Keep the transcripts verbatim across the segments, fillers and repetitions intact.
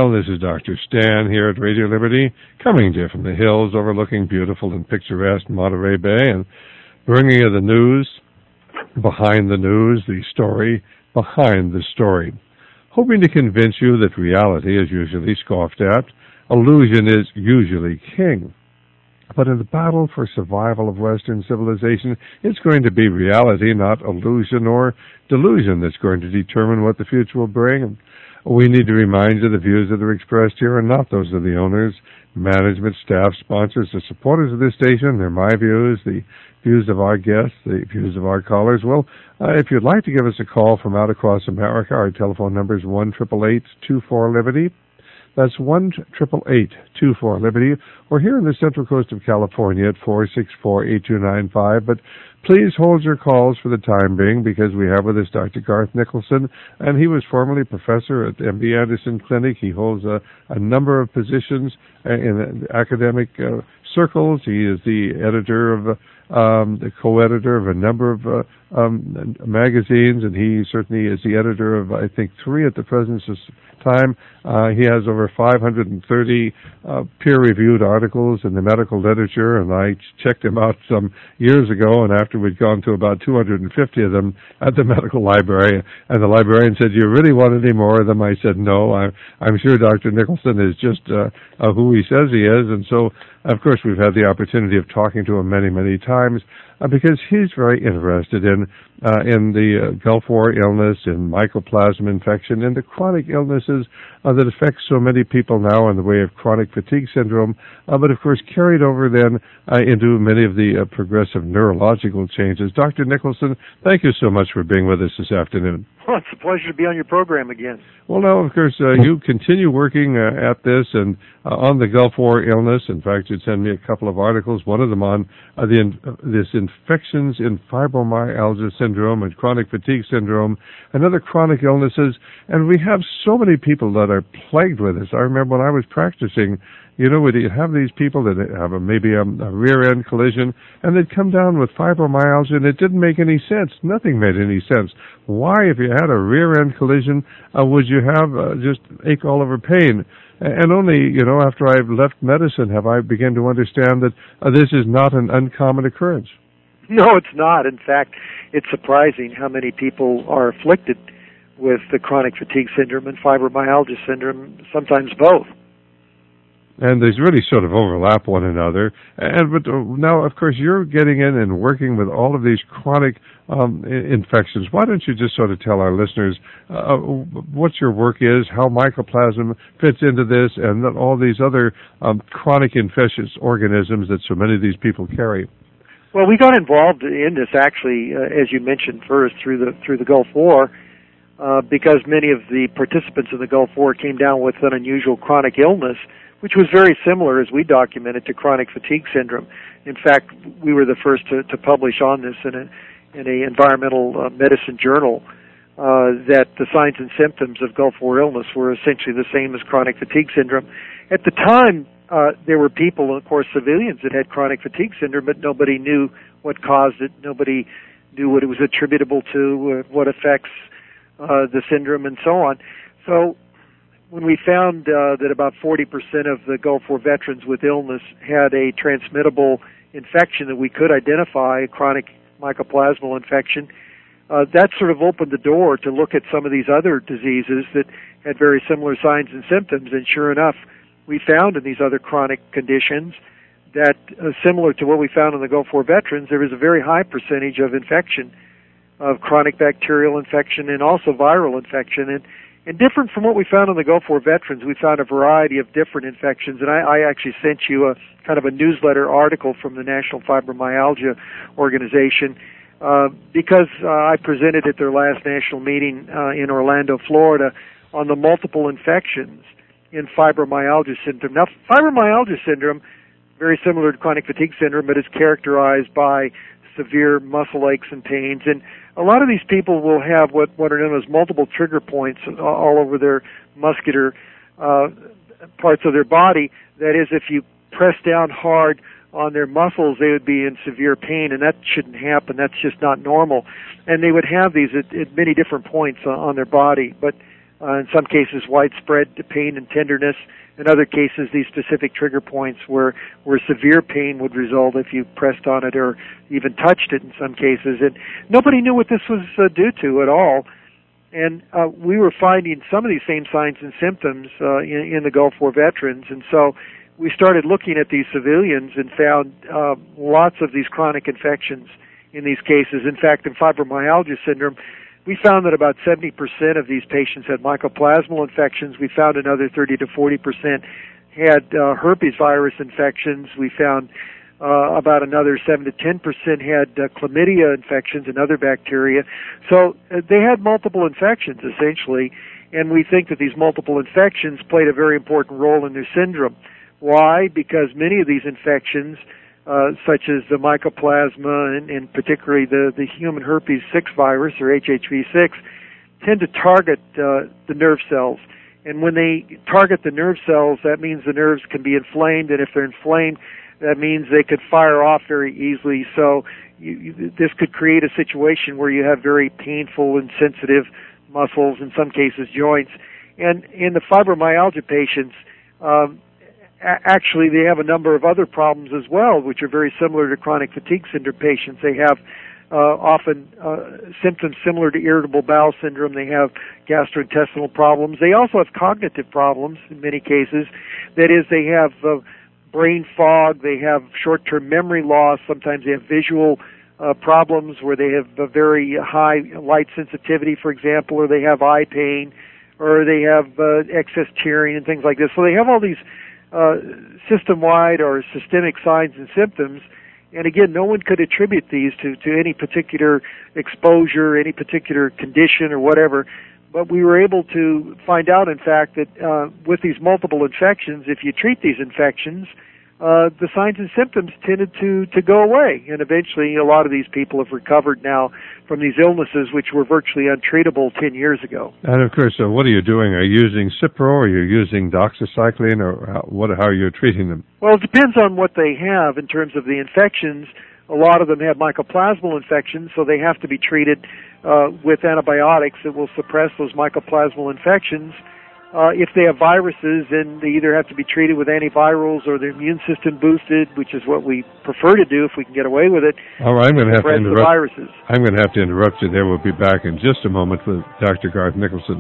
Well, this is Doctor Stan here at Radio Liberty, coming to you from the hills overlooking beautiful and picturesque Monterey Bay and bringing you the news behind the news, the story behind the story. Hoping to convince you that reality is usually scoffed at, illusion is usually king. But in the battle for survival of Western civilization, it's going to be reality, not illusion or delusion, that's going to determine what the future will bring. And we need to remind you the views that are expressed here are not those of the owners, management, staff, sponsors, or supporters of this station. They're my views, the views of our guests, the views of our callers. Well, uh, if you'd like to give us a call from out across America, our telephone number is one eight eight eight, two four, Liberty. That's one eight eight eight, two four, Liberty. Or here in the Central Coast of California at four six four, eight two nine five. But please hold your calls for the time being, because we have with us Doctor Garth Nicholson, and he was formerly professor at M D Anderson Clinic. He holds a, a number of positions in academic uh, circles. He is the editor of, uh, um, the co-editor of a number of uh, um, magazines, and he certainly is the editor of, I think, three at the present time. Uh, he has over five hundred thirty uh, peer-reviewed articles in the medical literature, and I checked him out some years ago, and after we'd gone to about two hundred fifty of them at the medical library, and the librarian said, "Do you really want any more of them?" I said, "No, I'm, I'm sure Doctor Nicholson is just uh, uh, who he says he is." And so, of course, we've had the opportunity of talking to him many, many times, uh, because he's very interested in uh, in the uh, Gulf War illness, in mycoplasma infection, and the chronic illnesses uh, that affect so many people now in the way of chronic fatigue syndrome, uh, but of course carried over then uh, into many of the uh, progressive neurological changes. Doctor Nicholson, thank you so much for being with us this afternoon. Well, it's a pleasure to be on your program again. Well, now, of course, uh, you continue working uh, at this and uh, on the Gulf War illness. In fact, you'd send me a couple of articles, one of them on uh, the in, uh, this infections in fibromyalgia syndrome and chronic fatigue syndrome and other chronic illnesses. And we have so many people that are plagued with this. I remember when I was practicing, you know, we'd have these people that have a, maybe a, a rear-end collision, and they'd come down with fibromyalgia, and it didn't make any sense. Nothing made any sense. Why, if you had a rear-end collision, uh, would you have uh, just ache all over pain? And only, you know, after I've left medicine have I begun to understand that uh, this is not an uncommon occurrence. No, it's not. In fact, it's surprising how many people are afflicted with the chronic fatigue syndrome and fibromyalgia syndrome, sometimes both. And these really sort of overlap one another. And but now, of course, you're getting in and working with all of these chronic um, infections. Why don't you just sort of tell our listeners uh, what your work is, how mycoplasma fits into this, and then all these other um, chronic infectious organisms that so many of these people carry? Well, we got involved in this actually, uh, as you mentioned first, through the through the Gulf War, uh, because many of the participants in the Gulf War came down with an unusual chronic illness, which was very similar, as we documented, to chronic fatigue syndrome. In fact, we were the first to, to publish on this in a in a environmental uh, medicine journal, uh, that the signs and symptoms of Gulf War illness were essentially the same as chronic fatigue syndrome. At the time, uh, there were people, of course, civilians that had chronic fatigue syndrome, but nobody knew what caused it. Nobody knew what it was attributable to, uh, what affects uh, the syndrome, and so on. So when we found uh, that about forty percent of the Gulf War veterans with illness had a transmittable infection that we could identify, a chronic mycoplasmal infection, uh, that sort of opened the door to look at some of these other diseases that had very similar signs and symptoms. And sure enough, we found in these other chronic conditions that, uh, similar to what we found in the Gulf War veterans, there was a very high percentage of infection, of chronic bacterial infection and also viral infection. And And different from what we found in the Gulf War veterans, we found a variety of different infections. And I, I actually sent you a kind of a newsletter article from the National Fibromyalgia Organization uh, because uh, I presented at their last national meeting uh, in Orlando, Florida, on the multiple infections in fibromyalgia syndrome. Now, fibromyalgia syndrome, very similar to chronic fatigue syndrome, but is characterized by severe muscle aches and pains. And a lot of these people will have what, what are known as multiple trigger points all over their muscular uh, parts of their body. That is, if you press down hard on their muscles, they would be in severe pain, and that shouldn't happen. That's just not normal. And they would have these at, at many different points on their body. But Uh, in some cases, widespread pain and tenderness. In other cases, these specific trigger points where, where severe pain would result if you pressed on it or even touched it in some cases. And nobody knew what this was uh, due to at all. And uh, we were finding some of these same signs and symptoms uh, in, in the Gulf War veterans. And so we started looking at these civilians and found uh, lots of these chronic infections in these cases. In fact, in fibromyalgia syndrome, we found that about seventy percent of these patients had mycoplasmal infections. We found another thirty to forty percent had uh, herpes virus infections. We found uh, about another seven to ten percent had uh, chlamydia infections and other bacteria. So uh, they had multiple infections, essentially, and we think that these multiple infections played a very important role in their syndrome. Why? Because many of these infections, Uh, such as the mycoplasma and, and particularly the, the human herpes six virus, or H H V six, tend to target uh, the nerve cells. And when they target the nerve cells, that means the nerves can be inflamed, and if they're inflamed, that means they could fire off very easily. So you, you, this could create a situation where you have very painful and sensitive muscles, in some cases joints. And in the fibromyalgia patients, um, actually, they have a number of other problems as well, which are very similar to chronic fatigue syndrome patients. They have uh, often uh, symptoms similar to irritable bowel syndrome. They have gastrointestinal problems. They also have cognitive problems in many cases. That is, they have uh, brain fog. They have short-term memory loss. Sometimes they have visual uh, problems where they have a very high light sensitivity, for example, or they have eye pain, or they have uh, excess tearing and things like this. So they have all these Uh, system-wide or systemic signs and symptoms, and again, no one could attribute these to, to any particular exposure, any particular condition or whatever, but we were able to find out, in fact, that uh, with these multiple infections, if you treat these infections, uh, the signs and symptoms tended to, to go away, and eventually a lot of these people have recovered now from these illnesses which were virtually untreatable ten years ago. And of course, uh, what are you doing? Are you using Cipro, or are you using doxycycline, or how, what, how are you treating them? Well, it depends on what they have in terms of the infections. A lot of them have mycoplasmal infections, so they have to be treated uh, with antibiotics that will suppress those mycoplasmal infections. Uh, if they have viruses, then they either have to be treated with antivirals or their immune system boosted, which is what we prefer to do if we can get away with it. All right, I'm going to have to interrupt. The viruses. I'm going to have to interrupt you there. We'll be back in just a moment with Doctor Garth Nicholson.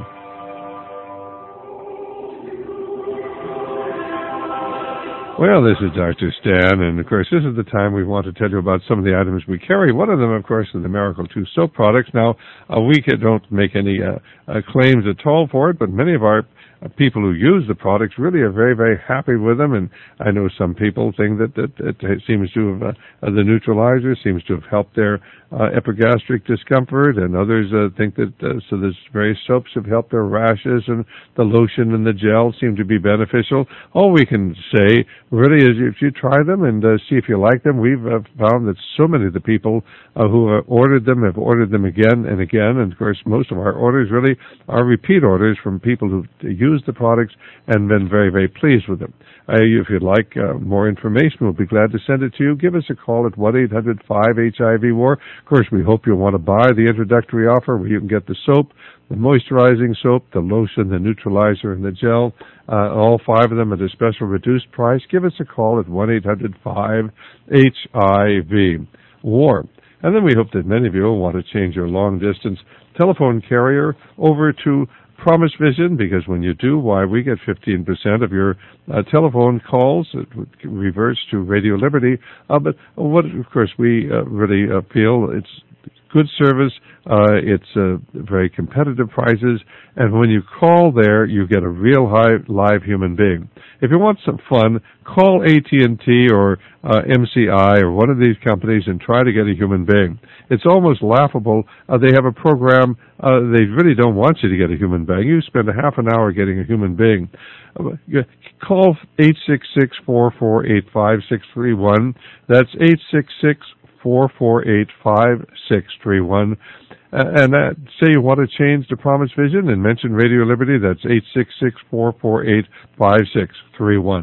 Well, this is Doctor Stan, and of course, this is the time we want to tell you about some of the items we carry. One of them, of course, is the Miracle two soap products. Now, uh, we don't make any uh, uh, claims at all for it, but many of our uh, people who use the products really are very, very happy with them. And I know some people think that, that, that it seems to have, uh, uh, the neutralizer seems to have helped their uh, epigastric discomfort, and others uh, think that, uh, so these various soaps have helped their rashes, and the lotion and the gel seem to be beneficial. All we can say really is if you try them and uh, see if you like them. We've uh, found that so many of the people uh, who have ordered them have ordered them again and again, and of course most of our orders really are repeat orders from people who've used the products and been very, very pleased with them. Uh, if you'd like uh, more information, we'll be glad to send it to you. Give us a call at one eight hundred five H I V war. Of course, we hope you'll want to buy the introductory offer where you can get the soap, the moisturizing soap, the lotion, the neutralizer, and the gel, uh, all five of them at a special reduced price. Give us a call at one eight hundred five H I V war. And then we hope that many of you will want to change your long-distance telephone carrier over to Promise Vision, because when you do, why, we get fifteen percent of your uh, telephone calls. It reverts to Radio Liberty. Uh, but what, of course, we uh, really uh, feel it's good service. Uh, it's uh, very competitive prices, and when you call there, you get a real high, live human being. If you want some fun, call A T and T or uh, M C I or one of these companies and try to get a human being. It's almost laughable. Uh, they have a program. Uh, they really don't want you to get a human being. You spend a half an hour getting a human being. Uh, call eight six six, four four eight, five six three one. That's eight six six, four four eight, five six three one. Uh, and uh, say you want to change to Promise Vision and mention Radio Liberty. That's eight six six, four four eight, five six three one.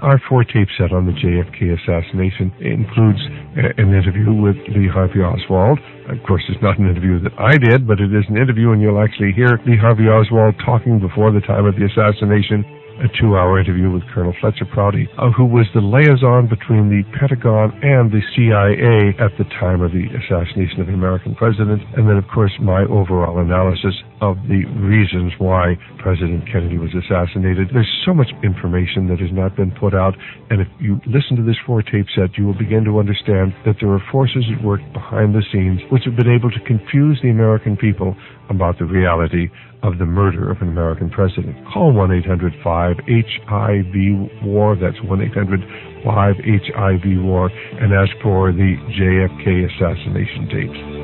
Our four-tape set on the J F K assassination includes an interview with Lee Harvey Oswald. Of course, it's not an interview that I did, but it is an interview, and you'll actually hear Lee Harvey Oswald talking before the time of the assassination. A two-hour interview with Colonel Fletcher Prouty, uh, who was the liaison between the Pentagon and the C I A at the time of the assassination of the American president, and then, of course, my overall analysis of the reasons why President Kennedy was assassinated. There's so much information that has not been put out, and if you listen to this four-tape set, you will begin to understand that there are forces at work behind the scenes which have been able to confuse the American people about the reality of the murder of an American president. Call one eight hundred five H I V war, that's one eight hundred five H I V war, and ask for the J F K assassination tapes.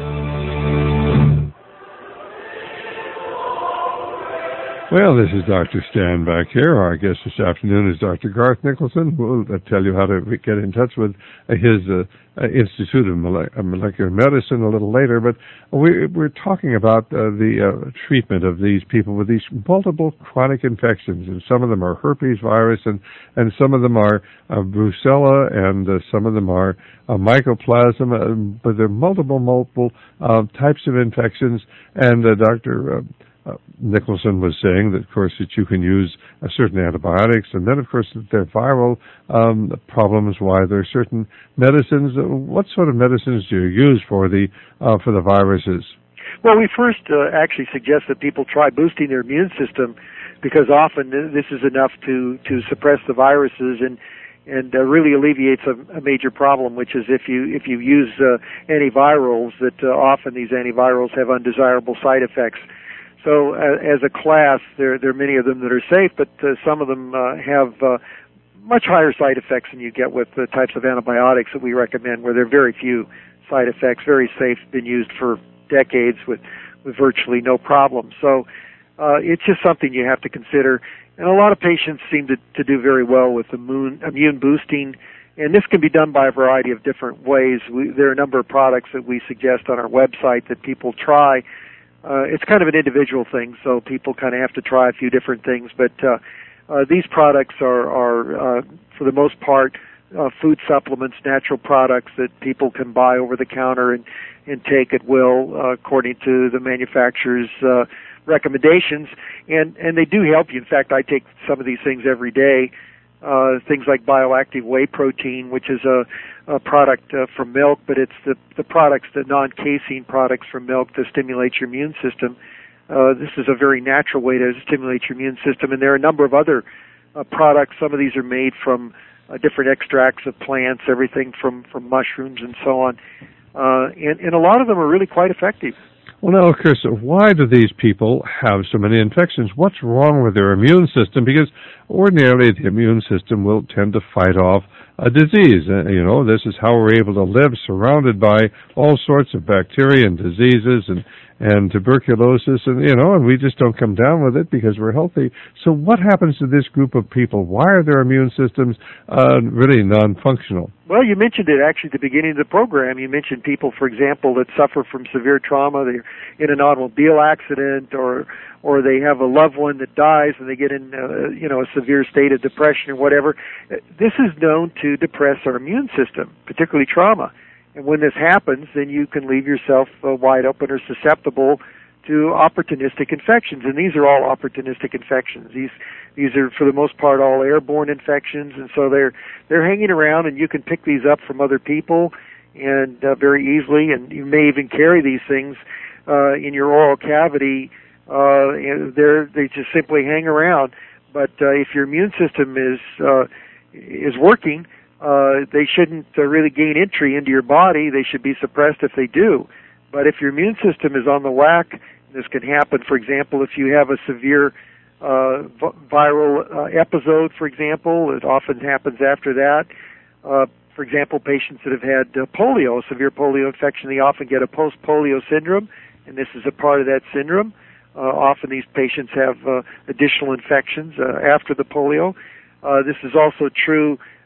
Well, this is Doctor Stan back here. Our guest this afternoon is Doctor Garth Nicholson. We'll tell you how to get in touch with his uh, Institute of Molecular Medicine a little later, but we, we're talking about uh, the uh, treatment of these people with these multiple chronic infections, and some of them are herpes virus, and, and some of them are uh, brucella, and uh, some of them are uh, mycoplasma, uh, but there are multiple, multiple uh, types of infections, and uh, Doctor Uh, Uh, Nicholson was saying that, of course, that you can use uh, certain antibiotics, and then, of course, that there are viral um, problems. Why there are certain medicines. Uh, what sort of medicines do you use for the uh, for the viruses? Well, we first uh, actually suggest that people try boosting their immune system, because often this is enough to to suppress the viruses and and uh, really alleviates a, a major problem, which is if you if you use uh, antivirals, that uh, often these antivirals have undesirable side effects. So uh, as a class, there, there are many of them that are safe, but uh, some of them uh, have uh, much higher side effects than you get with the types of antibiotics that we recommend, where there are very few side effects, very safe, been used for decades with, with virtually no problem. So uh, it's just something you have to consider. And a lot of patients seem to, to do very well with immune, immune boosting, and this can be done by a variety of different ways. We, there are a number of products that we suggest on our website that people try. Uh, it's kind of an individual thing, so people kind of have to try a few different things. But uh, uh, these products are, are uh, for the most part, uh, food supplements, natural products that people can buy over the counter and, and take at will uh, according to the manufacturer's uh, recommendations. And, and they do help you. In fact, I take some of these things every day. Uh, things like bioactive whey protein, which is a, a product uh, from milk, but it's the, the products, the non-casein products from milk to stimulate your immune system. Uh, this is a very natural way to stimulate your immune system, and there are a number of other uh, products. Some of these are made from uh, different extracts of plants, everything from, from mushrooms and so on, uh, and, and a lot of them are really quite effective. Well, now, Chris, why do these people have so many infections? What's wrong with their immune system? Because ordinarily the immune system will tend to fight off a disease. Uh, you know, this is how we're able to live surrounded by all sorts of bacteria and diseases and, and tuberculosis, and, you know, and we just don't come down with it because we're healthy. So what happens to this group of people? Why are their immune systems uh, really non-functional? Well, you mentioned it actually at the beginning of the program. You mentioned people, for example, that suffer from severe trauma. They're in an automobile accident, or or they have a loved one that dies and they get in, uh, you know, a severe state of depression or whatever. This is known to depress our immune system, particularly trauma. And when this happens, then you can leave yourself uh, wide open or susceptible to opportunistic infections, and these are all opportunistic infections. These these are, for the most part, all airborne infections, and so they're they're hanging around, and you can pick these up from other people, and uh, very easily, and you may even carry these things uh, in your oral cavity. Uh, and they're they just simply hang around. But uh, if your immune system is uh, is working, uh, they shouldn't uh, really gain entry into your body. They should be suppressed if they do. But if your immune system is on the whack, this can happen, for example, if you have a severe uh, v- viral uh, episode, for example. It often happens after that. Uh, for example, patients that have had uh, polio, severe polio infection, they often get a post-polio syndrome, and this is a part of that syndrome. Uh, often these patients have uh, additional infections uh, after the polio. Uh, this is also true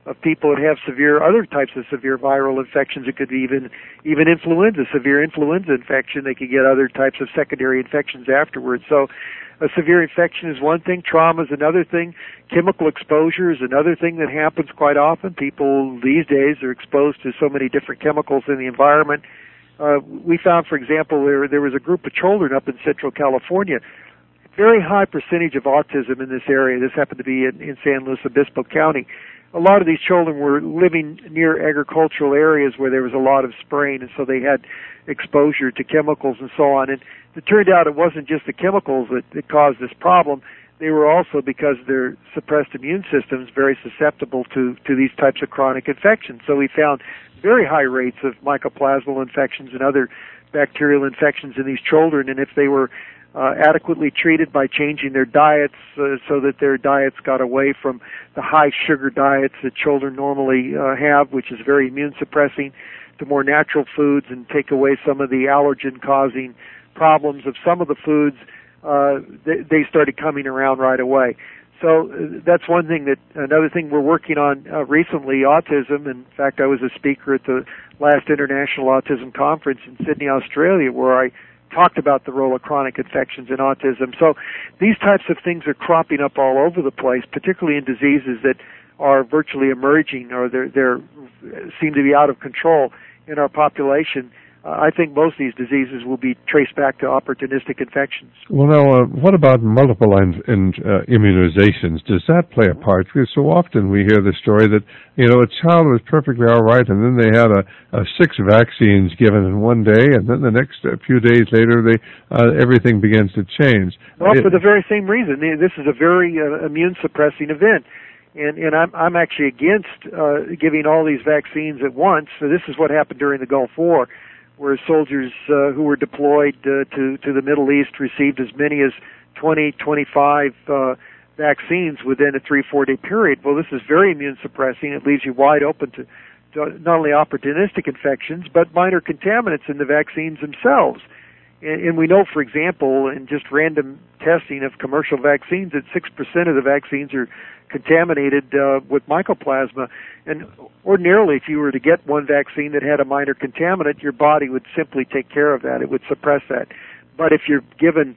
of people that have severe, other types of severe viral infections. It could be even, even influenza, severe influenza infection. They could get other types of secondary infections afterwards. So a severe infection is one thing, trauma is another thing, chemical exposure is another thing that happens quite often. People these days are exposed to so many different chemicals in the environment. Uh, we found, for example, there, there was a group of children up in Central California, very high percentage of autism in this area. This happened to be in, in San Luis Obispo County. A lot of these children were living near agricultural areas where there was a lot of spraying, and so they had exposure to chemicals and so on. And it turned out it wasn't just the chemicals that, that caused this problem. They were also, because of their suppressed immune systems, very susceptible to, to these types of chronic infections. So we found very high rates of mycoplasmal infections and other bacterial infections in these children, and if they were Uh, adequately treated by changing their diets uh, so that their diets got away from the high sugar diets that children normally uh, have, which is very immune suppressing, to more natural foods and take away some of the allergen causing problems of some of the foods, uh, they, they started coming around right away. So uh, that's one thing. That another thing we're working on uh, recently, autism. In fact, I was a speaker at the last International Autism Conference in Sydney, Australia, where I talked about the role of chronic infections in autism. So these types of things are cropping up all over the place, particularly in diseases that are virtually emerging or they're, they're seem to be out of control in our population. Uh, I think most of these diseases will be traced back to opportunistic infections. Well, now, uh, what about multiple in, in, uh, immunizations? Does that play a part? Because so often we hear the story that, you know, a child was perfectly all right, and then they had a, a six vaccines given in one day, and then the next uh, few days later, they uh, everything begins to change. Well, it, for the very same reason. This is a very uh, immune-suppressing event. And, and I'm, I'm actually against uh, giving all these vaccines at once. So this is what happened during the Gulf War, where soldiers uh, who were deployed uh, to, to the Middle East received as many as twenty, twenty-five uh, vaccines within a three, four-day period. Well, this is very immune-suppressing. It leaves you wide open to, to not only opportunistic infections, but minor contaminants in the vaccines themselves. And, and we know, for example, in just random testing of commercial vaccines, that six percent of the vaccines are contaminated uh, with mycoplasma. And ordinarily, if you were to get one vaccine that had a minor contaminant, your body would simply take care of that. It would suppress that. But if you're given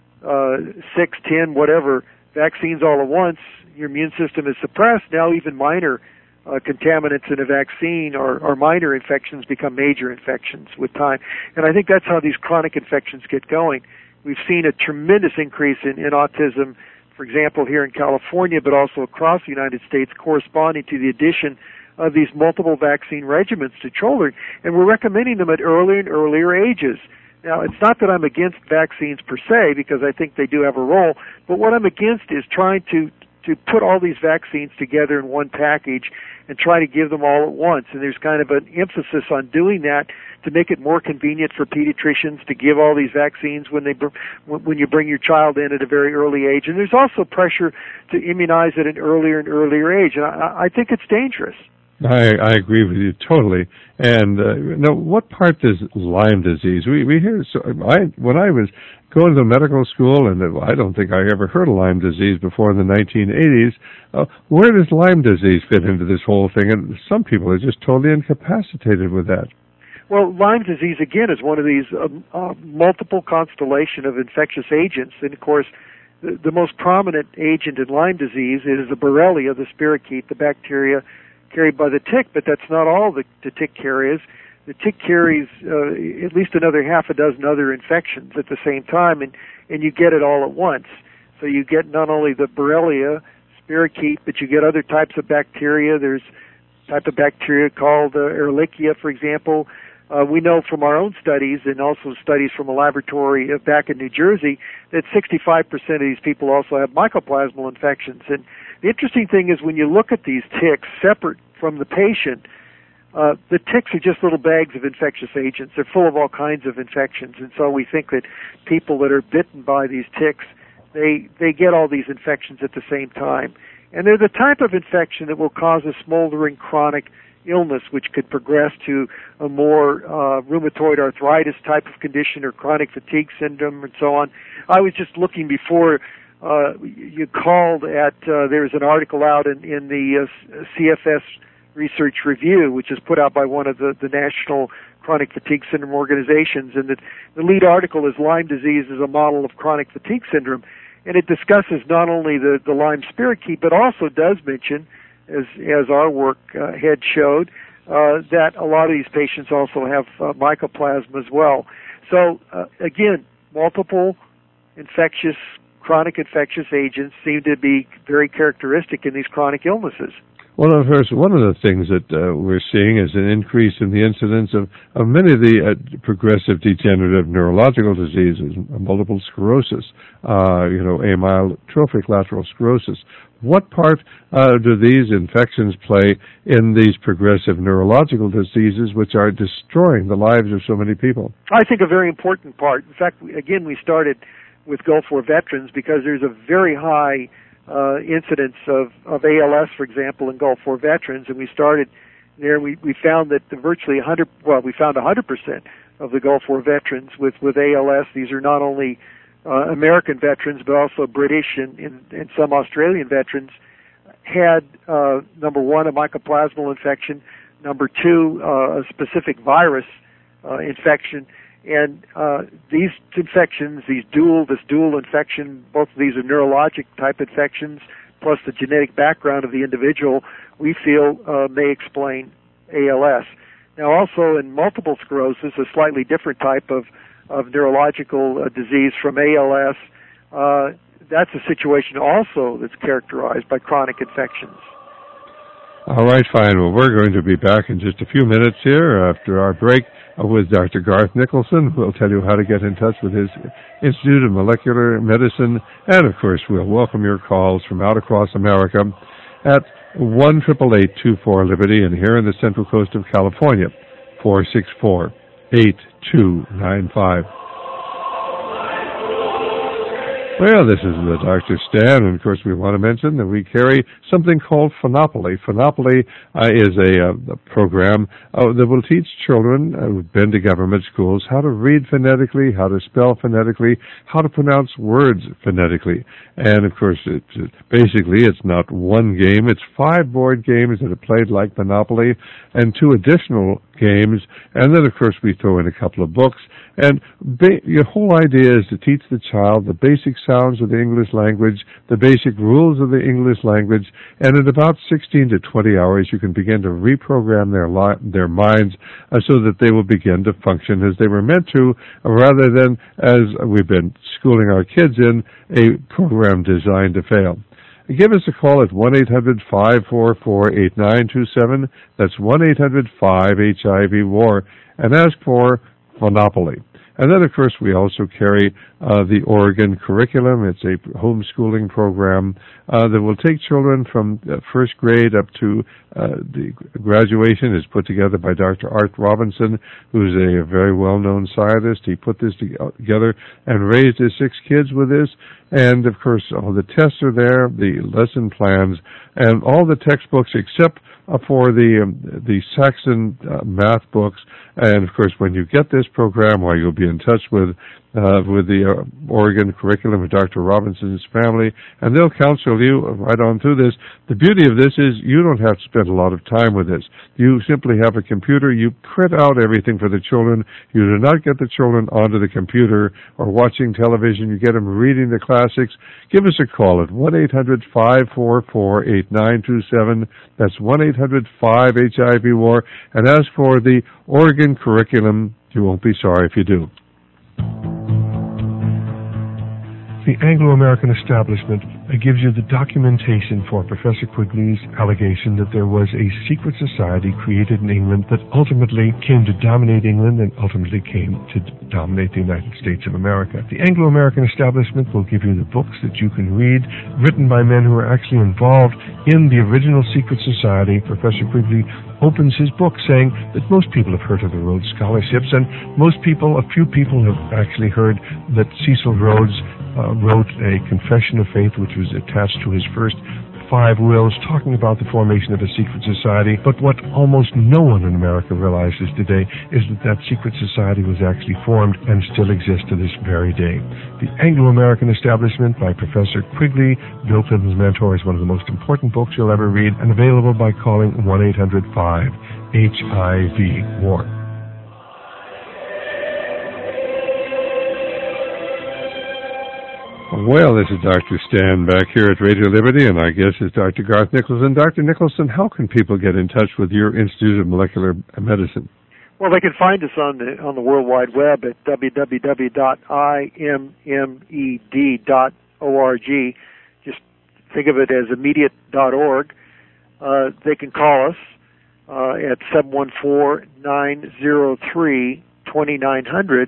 uh, six, ten, whatever vaccines all at once, your immune system is suppressed. Now even minor uh, contaminants in a vaccine or, or minor infections become major infections with time. And I think that's how these chronic infections get going. We've seen a tremendous increase in, in autism, for example, here in California, but also across the United States, corresponding to the addition of these multiple vaccine regimens to children. And we're recommending them at earlier and earlier ages. Now, it's not that I'm against vaccines per se, because I think they do have a role, but what I'm against is trying to, to put all these vaccines together in one package and try to give them all at once. And there's kind of an emphasis on doing that to make it more convenient for pediatricians to give all these vaccines when they when you bring your child in at a very early age. And there's also pressure to immunize at an earlier and earlier age. And I, I think it's dangerous. I, I agree with you totally. And uh, now, what part does Lyme disease? We we hear so. I when I was going to medical school, and I don't think I ever heard of Lyme disease before in the nineteen eighties. Uh, where does Lyme disease fit into this whole thing? And some people are just totally incapacitated with that. Well, Lyme disease, again, is one of these um, uh, multiple constellation of infectious agents. And, of course, the, the most prominent agent in Lyme disease is the Borrelia, the spirochete, the bacteria carried by the tick. But that's not all the, the tick carries. The tick carries uh, at least another half a dozen other infections at the same time, and, and you get it all at once. So you get not only the Borrelia, spirochete, but you get other types of bacteria. There's a type of bacteria called uh, Ehrlichia, for example. Uh, we know from our own studies and also studies from a laboratory back in New Jersey that sixty-five percent of these people also have mycoplasmal infections. And the interesting thing is when you look at these ticks separate from the patient, uh, the ticks are just little bags of infectious agents. They're full of all kinds of infections. And so we think that people that are bitten by these ticks, they, they get all these infections at the same time. And they're the type of infection that will cause a smoldering chronic illness, which could progress to a more uh, rheumatoid arthritis type of condition or chronic fatigue syndrome and so on. I was just looking before uh, you called at, uh, there's an article out in, in the uh, C F S Research Review, which is put out by one of the, the national chronic fatigue syndrome organizations, and the, the lead article is Lyme disease as a model of chronic fatigue syndrome. And it discusses not only the, the Lyme spirit key, but also does mention, as, as our work uh, had showed, uh, that a lot of these patients also have uh, mycoplasma as well. So, uh, again, multiple infectious, chronic infectious agents seem to be very characteristic in these chronic illnesses. Well, of course, one of the things that uh, we're seeing is an increase in the incidence of, of many of the uh, progressive degenerative neurological diseases, multiple sclerosis, uh, you know, amyotrophic lateral sclerosis. What part uh, do these infections play in these progressive neurological diseases which are destroying the lives of so many people? I think a very important part. In fact, again, we started with Gulf War veterans because there's a very high uh, incidence of, of A L S, for example, in Gulf War veterans, and we started there. We, we found that the virtually one hundred, well, we found one hundred percent of the Gulf War veterans with, with A L S. These are not only uh, American veterans, but also British and, and, and some Australian veterans had, uh, number one, a mycoplasmal infection, number two, uh, a specific virus uh, infection. And uh, these infections, these dual, this dual infection, both of these are neurologic type infections, plus the genetic background of the individual, we feel uh, may explain A L S. Now, also in multiple sclerosis, a slightly different type of, of neurological uh, disease from A L S, uh, that's a situation also that's characterized by chronic infections. All right, fine. Well, we're going to be back in just a few minutes here after our break with Doctor Garth Nicholson, who will tell you how to get in touch with his Institute of Molecular Medicine. And, of course, we'll welcome your calls from out across America at one eight eight eight, two four, Liberty, and here in the Central Coast of California, four six four, eight two nine five. Well, this is the Doctor Stan, and of course we want to mention that we carry something called Phonopoly. Phonopoly uh, is a, uh, a program uh, that will teach children uh, who've been to government schools how to read phonetically, how to spell phonetically, how to pronounce words phonetically. And of course, it, it, basically it's not one game, it's five board games that are played like Monopoly, and two additional games, and then of course we throw in a couple of books. And ba- your whole idea is to teach the child the basic sounds of the English language, the basic rules of the English language, and in about sixteen to twenty hours you can begin to reprogram their li- their minds uh, so that they will begin to function as they were meant to, uh, rather than, as we've been schooling our kids in, a program designed to fail. Give us a call at one eight hundred, five four four, eight nine two seven. That's one eight hundred, five H I V, W A R, and ask for Phonopoly. And then, of course, we also carry uh, the Oregon curriculum. It's a homeschooling program uh, that will take children from uh, first grade up to uh, the graduation. It's put together by Doctor Art Robinson, who's a very well-known scientist. He put this together and raised his six kids with this. And, of course, all the tests are there, the lesson plans, and all the textbooks except uh, for the um, the Saxon uh, math books. And, of course, when you get this program, why you'll be in touch with uh, with the uh, Oregon curriculum with Doctor Robinson's family, and they'll counsel you right on through this. The beauty of this is you don't have to spend a lot of time with this. You simply have a computer. You print out everything for the children. You do not get the children onto the computer or watching television. You get them reading the classics. Give us a call at one eight hundred, five four four, eight nine two seven. That's one eight hundred, five H I V, W A R. And as for the Oregon curriculum, you won't be sorry if you do. The Anglo-American establishment gives you the documentation for Professor Quigley's allegation that there was a secret society created in England that ultimately came to dominate England and ultimately came to dominate the United States of America. The Anglo-American establishment will give you the books that you can read, written by men who are actually involved in the original secret society. Professor Quigley opens his book saying that most people have heard of the Rhodes Scholarships, and most people, a few people have actually heard that Cecil Rhodes Uh, wrote a confession of faith which was attached to his first five wills talking about the formation of a secret society, but what almost no one in America realizes today is that that secret society was actually formed and still exists to this very day. The Anglo-American Establishment by Professor Quigley, Bill Clinton's mentor, is one of the most important books you'll ever read, and available by calling one eight hundred five H I V WAR. Well, this is Doctor Stan back here at Radio Liberty, and our guest is Doctor Garth Nicholson. Doctor Nicholson, how can people get in touch with your Institute of Molecular Medicine? Well, they can find us on the on the World Wide Web at w w w dot i m m e d dot org. Just think of it as immediate dot org. Uh, they can call us uh, at seven one four, nine zero three, two nine zero zero.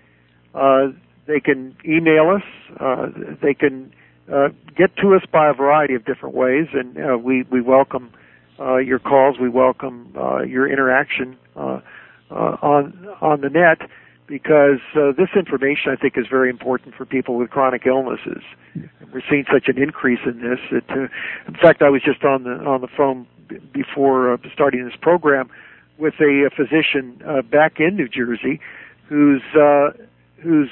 Uh, They can email us. Uh, they can uh, get to us by a variety of different ways, and uh, we, we welcome uh, your calls. We welcome uh, your interaction uh, uh, on on the net, because uh, this information, I think, is very important for people with chronic illnesses. We're seeing such an increase in this. That, uh, in fact, I was just on the on the phone b- before uh, starting this program with a, a physician uh, back in New Jersey who's uh, who's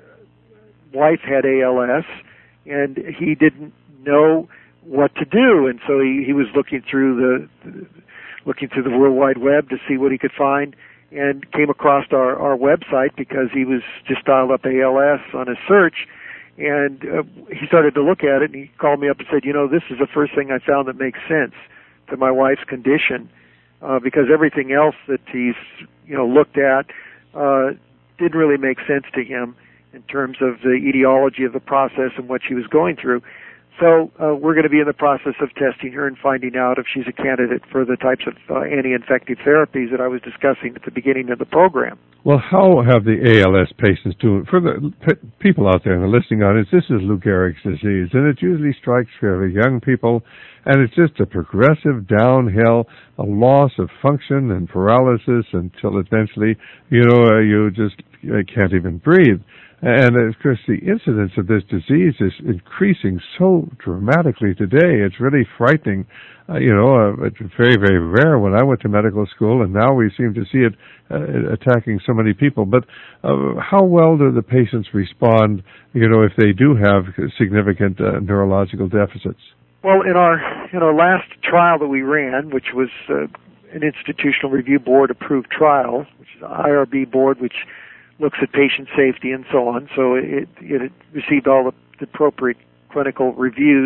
wife had A L S, and he didn't know what to do, and so he, he was looking through the looking through the World Wide Web to see what he could find, and came across our, our website because he was just dialed up A L S on his search, and uh, he started to look at it, and he called me up and said, you know, this is the first thing I found that makes sense to my wife's condition, uh, because everything else that he's, you know, looked at uh, didn't really make sense to him in terms of the etiology of the process and what she was going through. So uh, we're going to be in the process of testing her and finding out if she's a candidate for the types of uh, anti-infective therapies that I was discussing at the beginning of the program. Well, how have the A L S patients doing? For the p- people out there in the listening audience, this is Lou Gehrig's disease, and it usually strikes fairly young people, and it's just a progressive downhill, a loss of function and paralysis until eventually, you know, uh, you just uh, can't even breathe. And, of course, the incidence of this disease is increasing so dramatically today. It's really frightening. Uh, you know, uh, it's very, very rare when I went to medical school, and now we seem to see it uh, attacking so many people. But uh, how well do the patients respond, you know, if they do have significant uh, neurological deficits? Well, in our in our last trial that we ran, which was uh, an Institutional Review Board approved trial, which is an I R B board, which looks at patient safety and so on, so it, it received all the, the appropriate clinical reviews.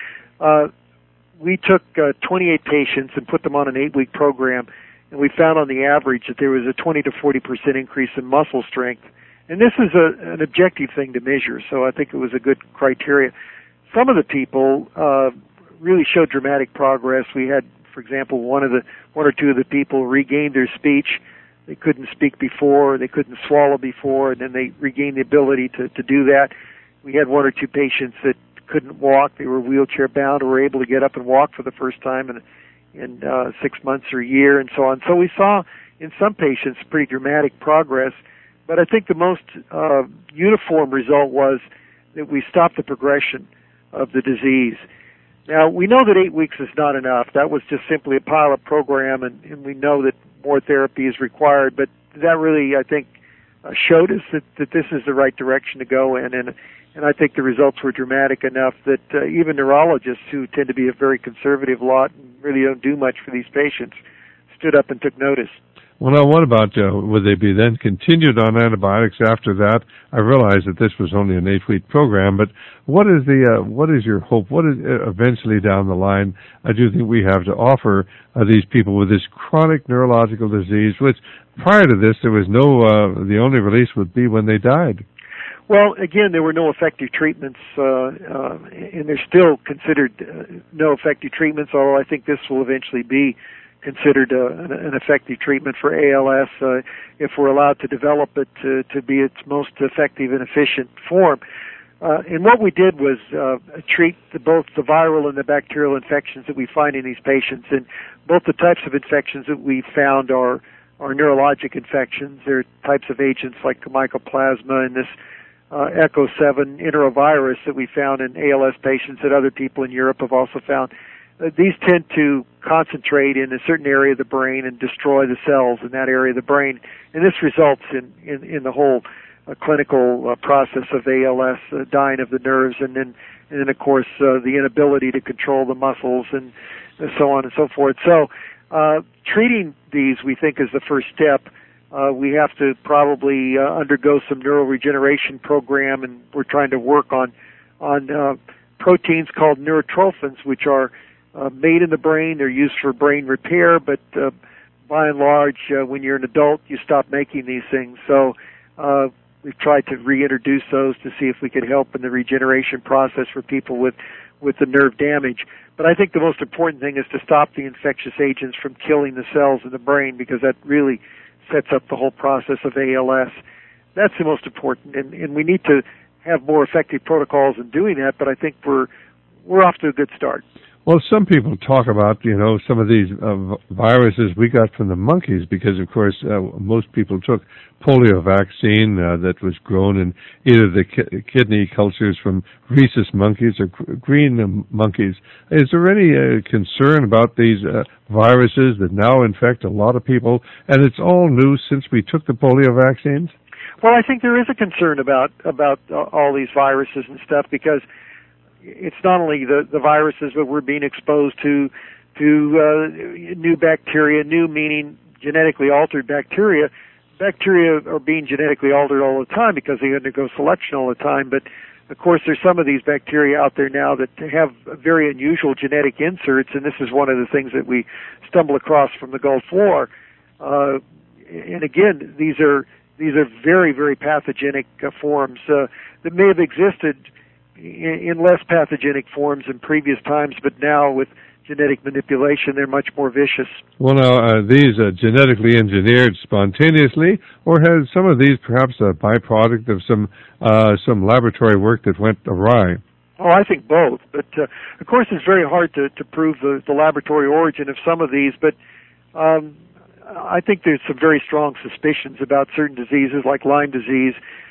Uh, we took uh, twenty-eight patients and put them on an eight-week program, and we found on the average that there was a twenty to forty percent increase in muscle strength. And this is a, an objective thing to measure, so I think it was a good criteria. Some of the people uh, really showed dramatic progress. We had, for example, one of the one or two of the people regained their speech. They couldn't speak before, they couldn't swallow before, and then they regained the ability to, to do that. We had one or two patients that couldn't walk. They were wheelchair bound or were able to get up and walk for the first time in, in uh, six months or a year and so on. So we saw in some patients pretty dramatic progress, but I think the most uh, uniform result was that we stopped the progression of the disease. Now, we know that eight weeks is not enough. That was just simply a pilot program, and, and we know that more therapy is required, but that really, I think, uh, showed us that, that this is the right direction to go in, and and I think the results were dramatic enough that uh, even neurologists, who tend to be a very conservative lot and really don't do much for these patients, stood up and took notice. Well, now, what about, uh, would they be then continued on antibiotics after that? I realize that this was only an eight-week program, but what is the, uh, what is your hope? What is uh, eventually down the line, I do think we have to offer uh, these people with this chronic neurological disease, which prior to this, there was no, uh, the only release would be when they died. Well, again, there were no effective treatments, uh, uh, and they're still considered uh, no effective treatments, although I think this will eventually be considered uh, an effective treatment for A L S uh, if we're allowed to develop it to, to be its most effective and efficient form. Uh, and what we did was uh, treat the, both the viral and the bacterial infections that we find in these patients. And both the types of infections that we found are, are neurologic infections. They're types of agents like mycoplasma and this uh, Echo seven enterovirus that we found in A L S patients that other people in Europe have also found. Uh, these tend to concentrate in a certain area of the brain and destroy the cells in that area of the brain, and this results in, in, in the whole uh, clinical uh, process of A L S, uh, dying of the nerves, and then, and then of course, uh, the inability to control the muscles and so on and so forth. So uh, treating these, we think, is the first step. Uh, we have to probably uh, undergo some neuroregeneration program, and we're trying to work on on uh, proteins called neurotrophins, which are uh, made in the brain. They're used for brain repair, but uh, by and large, uh, when you're an adult, you stop making these things. So uh, we've tried to reintroduce those to see if we could help in the regeneration process for people with, with the nerve damage. But I think the most important thing is to stop the infectious agents from killing the cells in the brain, because that really sets up the whole process of A L S. That's the most important, and, and we need to have more effective protocols in doing that, but I think we're we're off to a good start. Well, some people talk about, you know, some of these uh, viruses we got from the monkeys because, of course, uh, most people took polio vaccine uh, that was grown in either the ki- kidney cultures from rhesus monkeys or green monkeys. Is there any uh, concern about these uh, viruses that now infect a lot of people, and it's all new since we took the polio vaccines? Well, I think there is a concern about about uh, all these viruses and stuff, because it's not only the, the viruses, but we're being exposed to to uh, new bacteria, new meaning genetically altered bacteria. Bacteria are being genetically altered all the time because they undergo selection all the time, but of course there's some of these bacteria out there now that have very unusual genetic inserts, and this is one of the things that we stumble across from the Gulf War. Uh, and again, these are these are very, very pathogenic uh, forms uh, that may have existed in less pathogenic forms in previous times, but now with genetic manipulation, they're much more vicious. Well, now, are these uh, genetically engineered spontaneously, or has some of these perhaps a byproduct of some uh, some laboratory work that went awry? Oh, I think both. But, uh, of course, it's very hard to, to prove the, the laboratory origin of some of these, but um, I think there's some very strong suspicions about certain diseases like Lyme disease,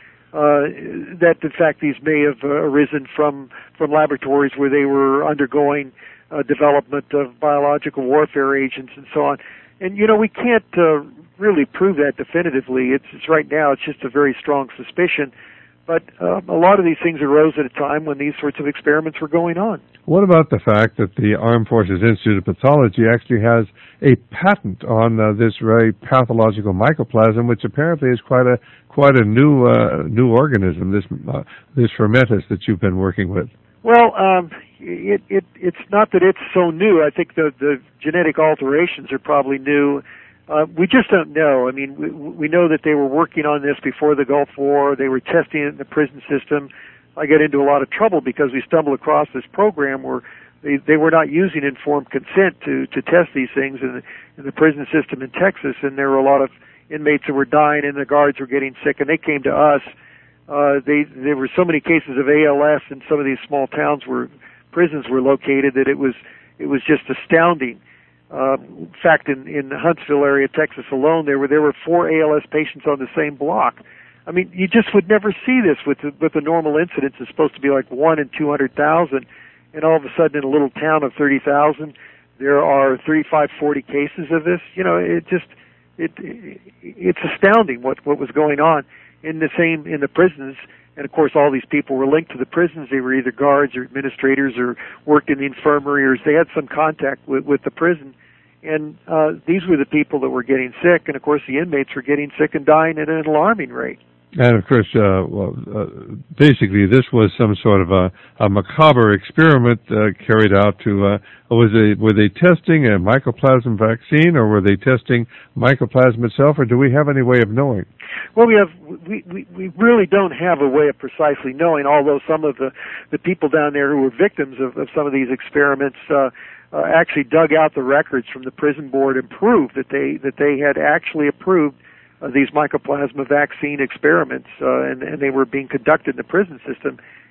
Uh, that in fact these may have uh, arisen from from laboratories where they were undergoing uh, development of biological warfare agents and so on. And you know, we can't uh, really prove that definitively. It's, it's right now it's just a very strong suspicion. But uh, a lot of these things arose at a time when these sorts of experiments were going on. What about the fact that the Armed Forces Institute of Pathology actually has a patent on uh, this very pathological mycoplasma, which apparently is quite a quite a new uh, new organism, this uh, this fermentus that you've been working with? Well, um, it, it it's not that it's so new. I think the the genetic alterations are probably new. Uh, we just don't know. I mean, we, we know that they were working on this before the Gulf War. They were testing it in the prison system. I got into a lot of trouble because we stumbled across this program where they, they were not using informed consent to, to test these things in the, in the prison system in Texas, and there were a lot of inmates that were dying and the guards were getting sick, and they came to us. Uh, they, there were so many cases of A L S in some of these small towns where prisons were located that it was it was just astounding. Uh, in fact, in, in the Huntsville area, Texas alone, there were there were four A L S patients on the same block. I mean, you just would never see this with the, with the normal incidence. It's supposed to be like one in two hundred thousand, and all of a sudden, in a little town of thirty thousand, there are thirty-five, forty cases of this. You know, it just it, it it's astounding what what was going on in the same in the prisons. And of course, all these people were linked to the prisons. They were either guards or administrators or worked in the infirmary, or they had some contact with, with the prison. And uh, these were the people that were getting sick. And of course, the inmates were getting sick and dying at an alarming rate. And of course, uh, well, uh, basically, this was some sort of a, a macabre experiment uh, carried out to. Uh, was they were they testing a mycoplasma vaccine, or were they testing mycoplasma itself, or do we have any way of knowing? Well, we have we, we, we really don't have a way of precisely knowing. Although some of the, the people down there who were victims of, of some of these experiments uh, uh, actually dug out the records from the prison board and proved that they that they had actually approved Uh, these mycoplasma vaccine experiments, uh, and, and they were being conducted in the prison system.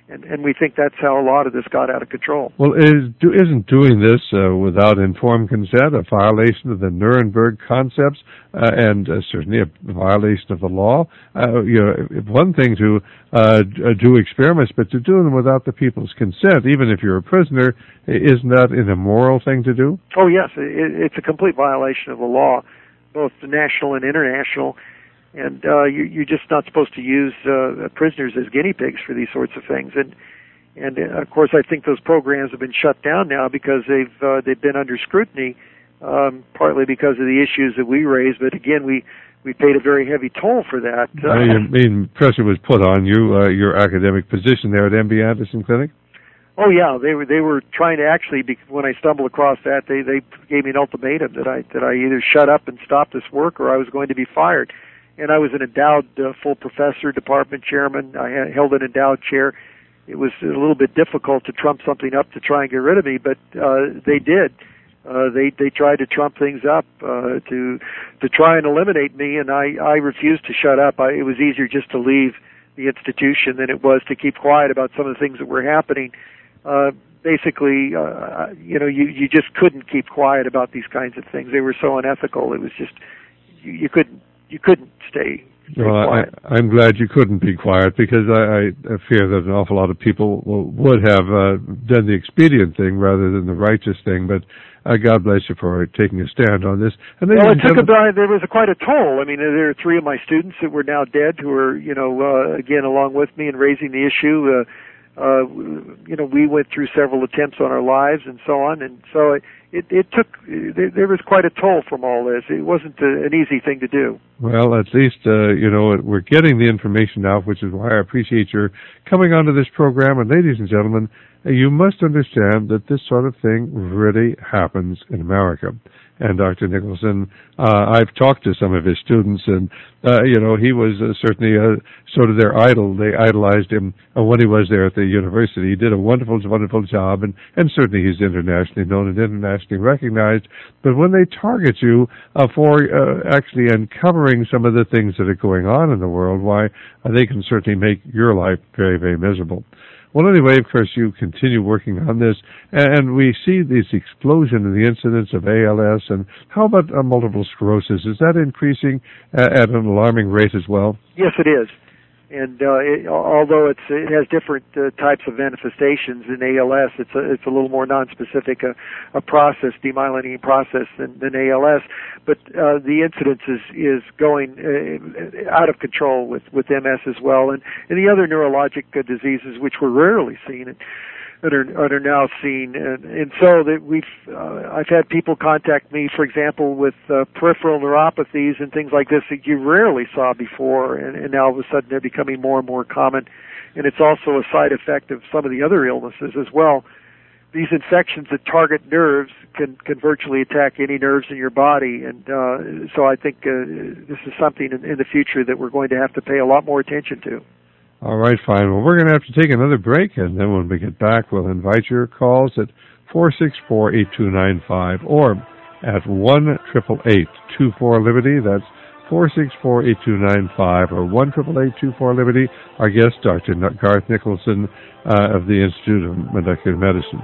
And, and we think that's how a lot of this got out of control. Well, is, do, isn't doing this uh, without informed consent a violation of the Nuremberg concepts uh, and uh, certainly a violation of the law? Uh, you know, one thing to uh, do experiments, but to do them without the people's consent, even if you're a prisoner, isn't that an immoral thing to do? Oh, yes. It, it's a complete violation of the law, both the national and international. And uh, you, you're just not supposed to use uh, prisoners as guinea pigs for these sorts of things. And and uh, of course, I think those programs have been shut down now because they've uh, they've been under scrutiny, um, partly because of the issues that we raised. But again, we we paid a very heavy toll for that. Uh, you mean pressure was put on you, uh, your academic position there at M D Anderson Clinic? Oh yeah, they were they were trying to actually. When I stumbled across that, they they gave me an ultimatum that I that I either shut up and stop this work or I was going to be fired. And I was an endowed uh, full professor, department chairman. I had, held an endowed chair. It was a little bit difficult to trump something up to try and get rid of me, but uh, they did. Uh, they they tried to trump things up uh, to to try and eliminate me, and I, I refused to shut up. I, it was easier just to leave the institution than it was to keep quiet about some of the things that were happening. Uh, basically, uh, you know, you, you just couldn't keep quiet about these kinds of things. They were so unethical. It was just you, you couldn't. You couldn't stay, stay well, quiet. I, I'm glad you couldn't be quiet because I, I fear that an awful lot of people will, would have uh, done the expedient thing rather than the righteous thing. But uh, God bless you for taking a stand on this. And well, it took about, there was a, quite a toll. I mean, there are three of my students that were now dead who are, you know, uh, again, along with me in raising the issue. Uh, uh, you know, we went through several attempts on our lives and so on. And so it, it, it took, there, there was quite a toll from all this. It wasn't a, an easy thing to do. Well, at least, uh, you know, we're getting the information out, which is why I appreciate your coming onto this program. And ladies and gentlemen, you must understand that this sort of thing really happens in America. And Doctor Nicholson, uh, I've talked to some of his students, and, uh, you know, he was uh, certainly uh, sort of their idol. They idolized him uh, when he was there at the university. He did a wonderful, wonderful job, and, and certainly he's internationally known and internationally recognized. But when they target you uh, for uh, actually uncovering some of the things that are going on in the world, why, uh, they can certainly make your life very, very miserable. Well, anyway, of course, you continue working on this, and we see this explosion in the incidence of A L S. And how about uh, multiple sclerosis? Is that increasing uh, at an alarming rate as well? Yes, it is. And uh, it, although it's, it has different uh, types of manifestations in A L S, it's a, it's a little more nonspecific, a, a process, demyelinating process than, than A L S. But uh, the incidence is, is going uh, out of control with, with M S as well, and, and the other neurologic uh, diseases which were rarely seen and, that are, that are now seen. And, and so that we've, uh, I've had people contact me, for example, with uh, peripheral neuropathies and things like this that you rarely saw before, and, and now all of a sudden they're becoming more and more common. And it's also a side effect of some of the other illnesses as well. These infections that target nerves can, can virtually attack any nerves in your body, and uh, so I think uh, this is something in, in the future that we're going to have to pay a lot more attention to. All right, fine. Well, we're going to have to take another break, and then when we get back, we'll invite your calls at four six four, eight two nine five or at one eight eight eight, two four, Liberty. That's four six four, eight two nine five or one eight eight eight, two four, Liberty. Our guest, Doctor Garth Nicholson uh, of the Institute of Molecular Medicine.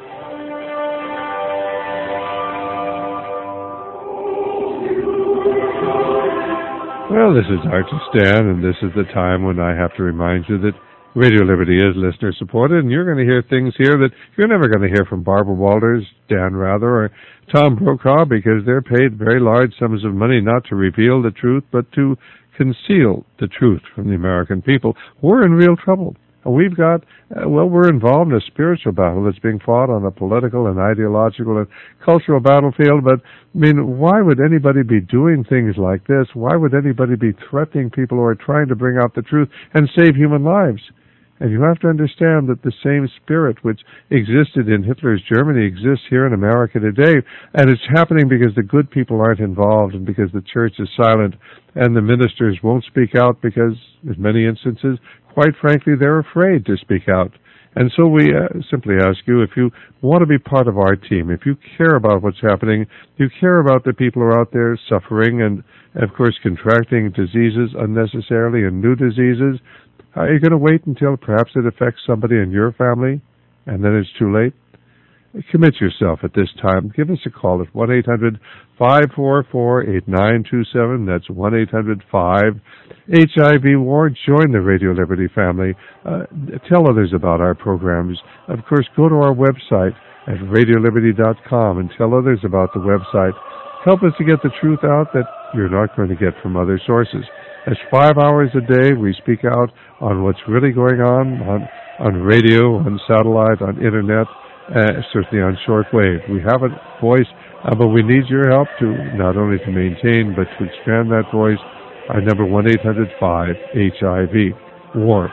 Well, this is Doctor Stan, and this is the time when I have to remind you that Radio Liberty is listener-supported, and you're going to hear things here that you're never going to hear from Barbara Walters, Dan Rather, or Tom Brokaw, because they're paid very large sums of money not to reveal the truth, but to conceal the truth from the American people. We're in real trouble. We've got, uh, well, we're involved in a spiritual battle that's being fought on a political and ideological and cultural battlefield, but, I mean, why would anybody be doing things like this? Why would anybody be threatening people who are trying to bring out the truth and save human lives? And you have to understand that the same spirit which existed in Hitler's Germany exists here in America today, and it's happening because the good people aren't involved and because the church is silent and the ministers won't speak out because, in many instances, quite frankly, they're afraid to speak out. And so we uh, simply ask you, if you want to be part of our team, if you care about what's happening, you care about the people who are out there suffering and, of course, contracting diseases unnecessarily and new diseases, Are you going to wait until perhaps it affects somebody in your family and then it's too late? Commit yourself at this time. Give us a call at one eight hundred five four four eight nine two seven. That's one eight hundred five H I V war. Join the Radio Liberty family. Uh, tell others about our programs. Of course, go to our website at radio liberty dot com and tell others about the website. Help us to get the truth out that you're not going to get from other sources. That's five hours a day. We speak out on what's really going on, on, on radio, on satellite, on internet, uh, certainly on shortwave. We have a voice, uh, but we need your help to not only to maintain, but to expand that voice. Our number, one eight hundred five H I V war.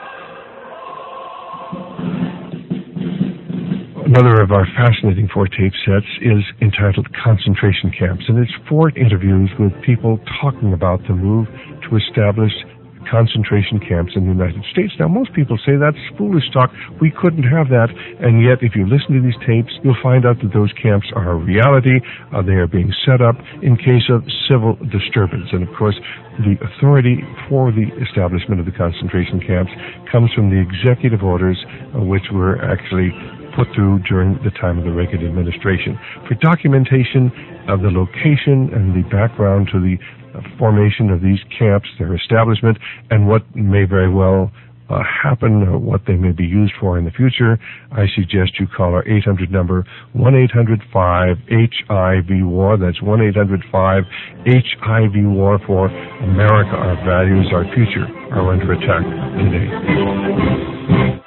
Another of our fascinating four tape sets is entitled Concentration Camps, and it's four interviews with people talking about the move to establish concentration camps in the United States. Now, most people say that's foolish talk. We couldn't have that, and yet if you listen to these tapes, you'll find out that those camps are a reality. Uh, they are being set up in case of civil disturbance, and of course, the authority for the establishment of the concentration camps comes from the executive orders, uh, which were actually put through during the time of the Reagan administration. For documentation of the location and the background to the uh, formation of these camps, their establishment, and what may very well uh, happen, or what they may be used for in the future, I suggest you call our eight hundred number, one eight hundred five H I V war. That's one eight hundred five H I V war for America. Our values, our future are under attack today.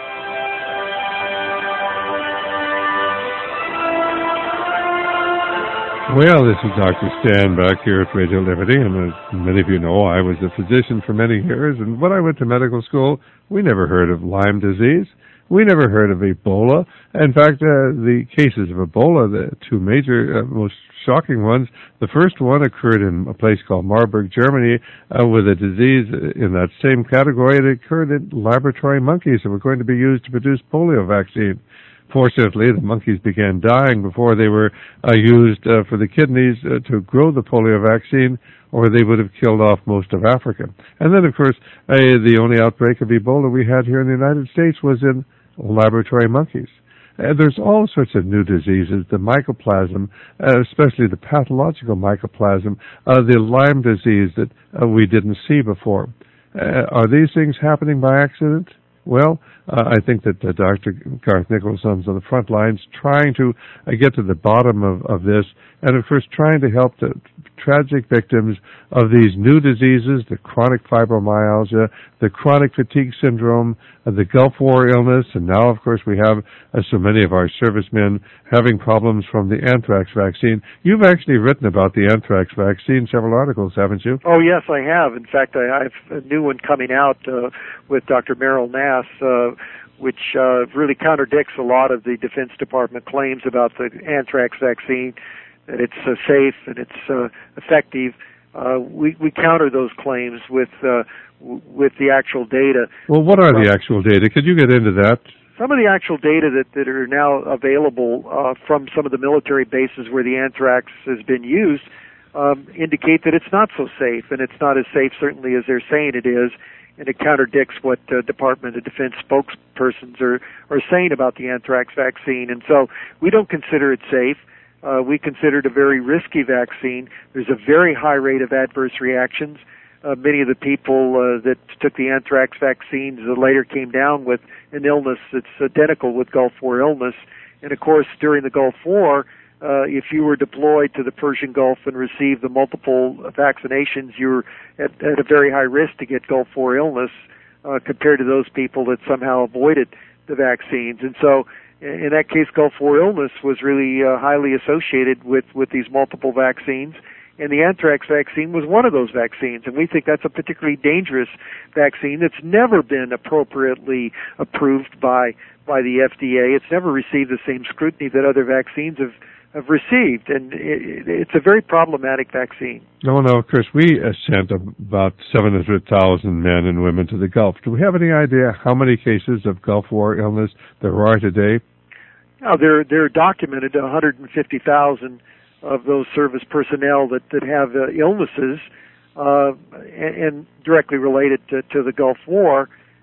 Well, this is Doctor Stan back here at Radio Liberty, and as many of you know, I was a physician for many years, and when I went to medical school, we never heard of Lyme disease. We never heard of Ebola. In fact, uh, the cases of Ebola, the two major, uh, most shocking ones, the first one occurred in a place called Marburg, Germany, uh, with a disease in that same category. It occurred in laboratory monkeys that were going to be used to produce polio vaccine. Fortunately, the monkeys began dying before they were uh, used uh, for the kidneys uh, to grow the polio vaccine, or they would have killed off most of Africa. And then, of course, uh, the only outbreak of Ebola we had here in the United States was in laboratory monkeys. Uh, there's all sorts of new diseases, the mycoplasma, uh, especially the pathological mycoplasma, uh, the Lyme disease that uh, we didn't see before. Uh, are these things happening by accident? Well, uh, I think that uh, Doctor Garth Nicholson's on the front lines trying to uh, get to the bottom of, of this, and of course trying to help the tragic victims of these new diseases, the chronic fibromyalgia, the chronic fatigue syndrome, uh, the Gulf War illness, and now, of course, we have uh, so many of our servicemen having problems from the anthrax vaccine. You've actually written about the anthrax vaccine, several articles, haven't you? Oh, yes, I have. In fact, I, I have a new one coming out uh, with Doctor Merrill Nass, uh, which uh, really contradicts a lot of the Defense Department claims about the anthrax vaccine, that it's uh, safe and it's uh, effective. Uh, we, we counter those claims with uh, w- with the actual data. Well, what are the actual data? Could you get into that? Some of the actual data that, that are now available uh, from some of the military bases where the anthrax has been used um, indicate that it's not so safe, and it's not as safe certainly as they're saying it is, and it contradicts what uh, Department of Defense spokespersons are, are saying about the anthrax vaccine. And so we don't consider it safe. Uh, we consider it a very risky vaccine. There's a very high rate of adverse reactions. Uh, many of the people uh, that took the anthrax vaccines uh, later came down with an illness that's identical with Gulf War illness. And, of course, during the Gulf War, uh, if you were deployed to the Persian Gulf and received the multiple vaccinations, you were at, at a very high risk to get Gulf War illness uh, compared to those people that somehow avoided the vaccines. And so, in that case, Gulf War illness was really uh, highly associated with, with these multiple vaccines, and the anthrax vaccine was one of those vaccines, and we think that's a particularly dangerous vaccine that's never been appropriately approved by by the F D A. It's never received the same scrutiny that other vaccines have, have received, and it, it's a very problematic vaccine. No, no, of course, we uh, sent about seven hundred thousand men and women to the Gulf. Do we have any idea how many cases of Gulf War illness there are today? Now, there there are documented one hundred fifty thousand of those service personnel that, that have uh, illnesses uh, and, and directly related to, to the Gulf War.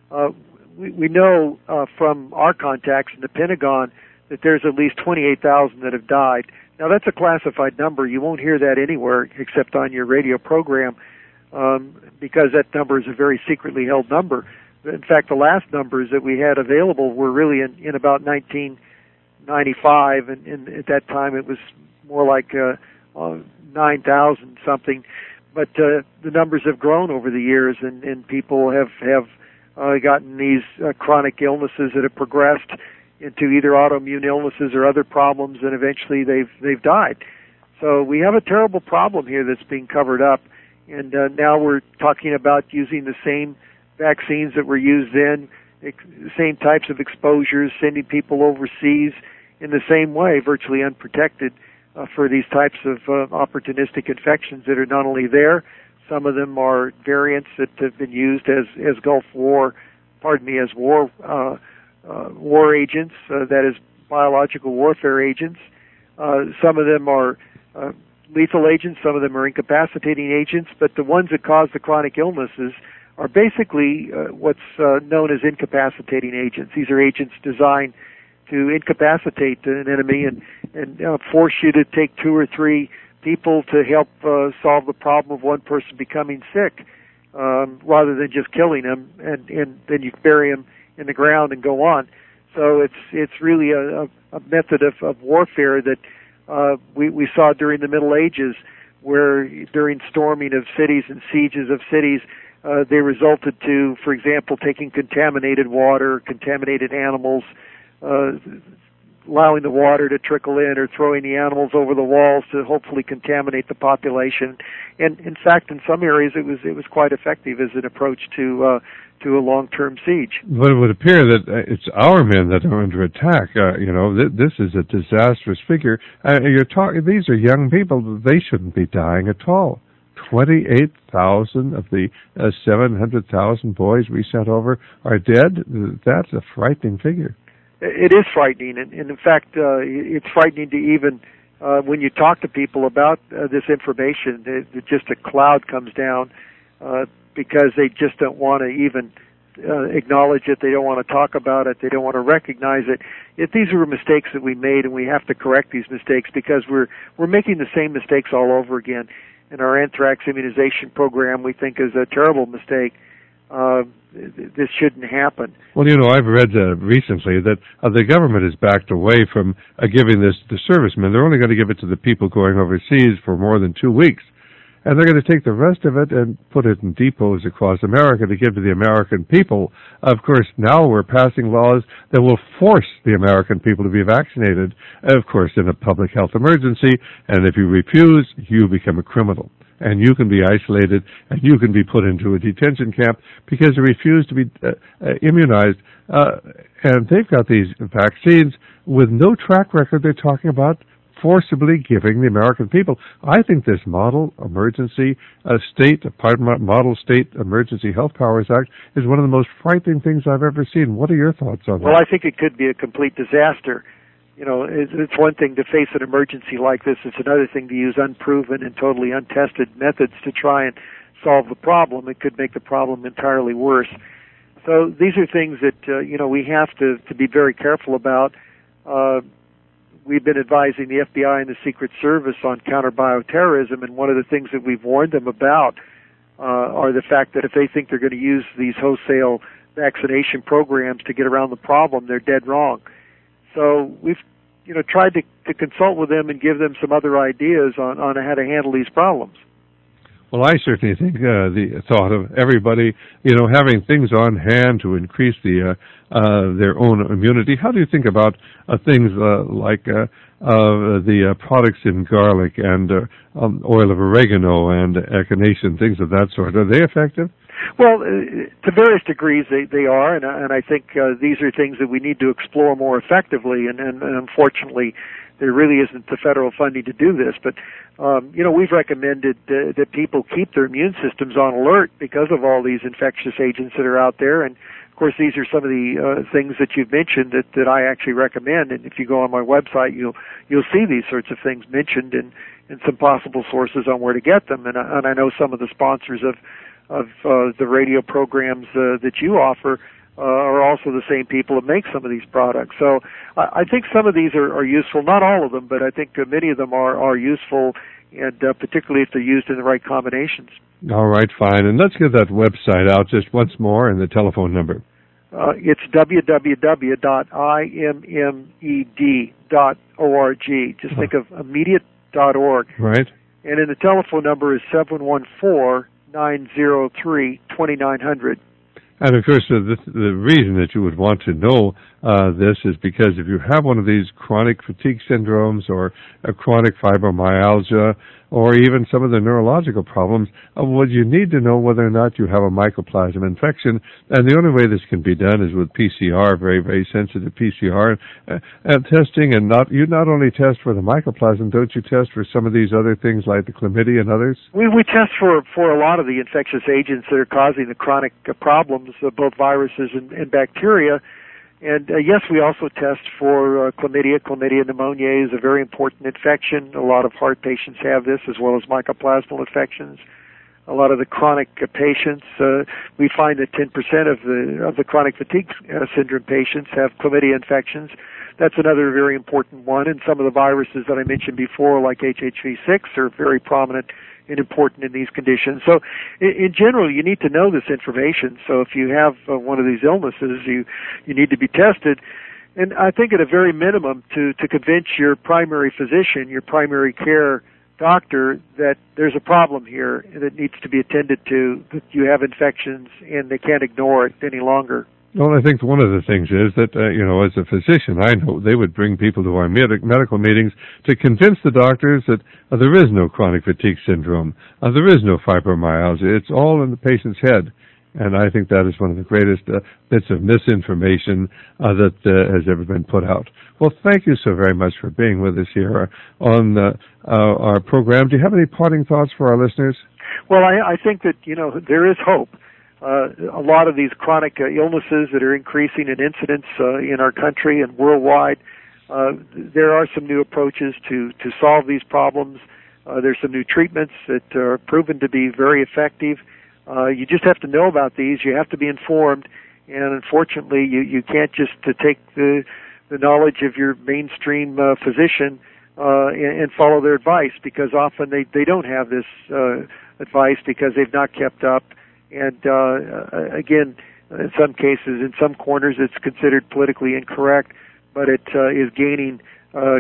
Uh, we, we know uh, from our contacts in the Pentagon that there's at least twenty-eight thousand that have died. Now, that's a classified number. You won't hear that anywhere except on your radio program um, because that number is a very secretly held number. In fact, the last numbers that we had available were really in, in about nineteen ninety-five, and, and at that time it was more like uh, uh, nine thousand something. But uh, the numbers have grown over the years, and, and people have, have uh, gotten these uh, chronic illnesses that have progressed into either autoimmune illnesses or other problems, and eventually they've they've died. So we have a terrible problem here that's being covered up, and uh, now we're talking about using the same vaccines that were used then, ex- same types of exposures, sending people overseas in the same way, virtually unprotected uh, for these types of uh, opportunistic infections that are not only there, some of them are variants that have been used as, as Gulf War, pardon me, as war uh, uh, war agents, uh, that is biological warfare agents. Uh, some of them are uh, lethal agents, some of them are incapacitating agents, but the ones that cause the chronic illnesses are basically uh, what's uh, known as incapacitating agents. These are agents designed to incapacitate an enemy and, and uh, force you to take two or three people to help uh, solve the problem of one person becoming sick, um, rather than just killing them, and, and then you bury them in the ground and go on. So it's it's really a, a method of, of warfare that uh, we, we saw during the Middle Ages, where during storming of cities and sieges of cities, Uh, they resulted to, for example, taking contaminated water, contaminated animals, uh, allowing the water to trickle in, or throwing the animals over the walls to hopefully contaminate the population. And in fact, in some areas, it was it was quite effective as an approach to uh, to a long-term siege. But it would appear that uh, it's our men that are under attack. Uh, you know, th- this is a disastrous figure. Uh, you're talking; these are young people; they shouldn't be dying at all. twenty-eight thousand of the uh, seven hundred thousand boys we sent over are dead. That's a frightening figure. It is frightening, and, and in fact, uh, it's frightening to even uh, when you talk to people about uh, this information. It, it just a cloud comes down uh, because they just don't want to even uh, acknowledge it. They don't want to talk about it. They don't want to recognize it. If these were mistakes that we made, and we have to correct these mistakes because we're we're making the same mistakes all over again. And our anthrax immunization program, we think, is a terrible mistake. Uh, this shouldn't happen. Well, you know, I've read uh, recently that uh, the government has backed away from uh, giving this to servicemen. They're only going to give it to the people going overseas for more than two weeks. And they're going to take the rest of it and put it in depots across America to give to the American people. Of course, now we're passing laws that will force the American people to be vaccinated, of course, in a public health emergency. And if you refuse, you become a criminal. And you can be isolated, and you can be put into a detention camp because you refuse to be uh, uh, immunized. Uh, and they've got these vaccines with no track record they're talking about forcibly giving the American people. I think this model emergency uh, state, pardon, model state emergency health powers act is one of the most frightening things I've ever seen. What are your thoughts on that? Well, I think it could be a complete disaster. You know, it's one thing to face an emergency like this. It's another thing to use unproven and totally untested methods to try and solve the problem. It could make the problem entirely worse. So these are things that, uh, you know, we have to, to be very careful about. Uh, we've been advising the F B I and the Secret Service on counter-bioterrorism, and one of the things that we've warned them about uh, are the fact that if they think they're going to use these wholesale vaccination programs to get around the problem, they're dead wrong. So we've, you know, tried to, to consult with them and give them some other ideas on, on how to handle these problems. Well, I certainly think uh, the thought of everybody, you know, having things on hand to increase the uh, uh, their own immunity. How do you think about uh, things uh, like uh, uh, the uh, products in garlic and uh, um, oil of oregano and echinacea, things of that sort? Are they effective? Well, uh, to various degrees they, they are, and, and I think uh, these are things that we need to explore more effectively, and, and, and unfortunately there really isn't the federal funding to do this. But, um, you know, we've recommended uh, that people keep their immune systems on alert because of all these infectious agents that are out there. And, of course, these are some of the uh, things that you've mentioned that, that I actually recommend. And if you go on my website, you'll you'll see these sorts of things mentioned and, and some possible sources on where to get them. And, and I know some of the sponsors of of uh, the radio programs uh, that you offer uh, are also the same people that make some of these products. So I, I think some of these are, are useful, not all of them, but I think uh, many of them are, are useful, and uh, particularly if they're used in the right combinations. All right, fine. And let's get that website out just once more and the telephone number. Uh, it's w w w dot i m m e d dot org. Just think of immediate dot org. Right. And then the telephone number is seven one four, nine zero three, two nine zero zero. And of course, uh, the, the reason that you would want to know uh, this is because if you have one of these chronic fatigue syndromes or a chronic fibromyalgia or even some of the neurological problems, uh, well, you need to know whether or not you have a mycoplasma infection. And the only way this can be done is with P C R, very, very sensitive P C R uh, and testing. And not you not only test for the mycoplasma, don't you test for some of these other things like the chlamydia and others? We, we test for, for a lot of the infectious agents that are causing the chronic uh, problems, uh, both viruses and, and bacteria. And, uh, yes, we also test for uh, chlamydia. Chlamydia pneumoniae is a very important infection. A lot of heart patients have this, as well as mycoplasmal infections. A lot of the chronic uh, patients, uh, we find that ten percent of the of the chronic fatigue uh, syndrome patients have chlamydia infections. That's another very important one. And some of the viruses that I mentioned before, like H H V six, are very prominent and important in these conditions. So in, in general, you need to know this information. So if you have uh, one of these illnesses, you, you need to be tested. And I think at a very minimum to, to convince your primary physician, your primary care doctor, that there's a problem here that needs to be attended to, that you have infections and they can't ignore it any longer. Well, I think one of the things is that, uh, you know, as a physician, I know they would bring people to our med- medical meetings to convince the doctors that uh, there is no chronic fatigue syndrome, uh, there is no fibromyalgia. It's all in the patient's head. And I think that is one of the greatest uh, bits of misinformation uh, that uh, has ever been put out. Well, thank you so very much for being with us here on uh, uh, our program. Do you have any parting thoughts for our listeners? Well, I, I think that, you know, there is hope. Uh, a lot of these chronic uh, illnesses that are increasing in incidence uh, in our country and worldwide, uh, there are some new approaches to, to solve these problems. Uh, there's some new treatments that are proven to be very effective. Uh, you just have to know about these. You have to be informed. And unfortunately, you, you can't just to take the, the knowledge of your mainstream uh, physician uh, and, and follow their advice, because often they, they don't have this uh, advice because they've not kept up. And, uh, again, in some cases, in some corners, it's considered politically incorrect, but it uh, is gaining, uh,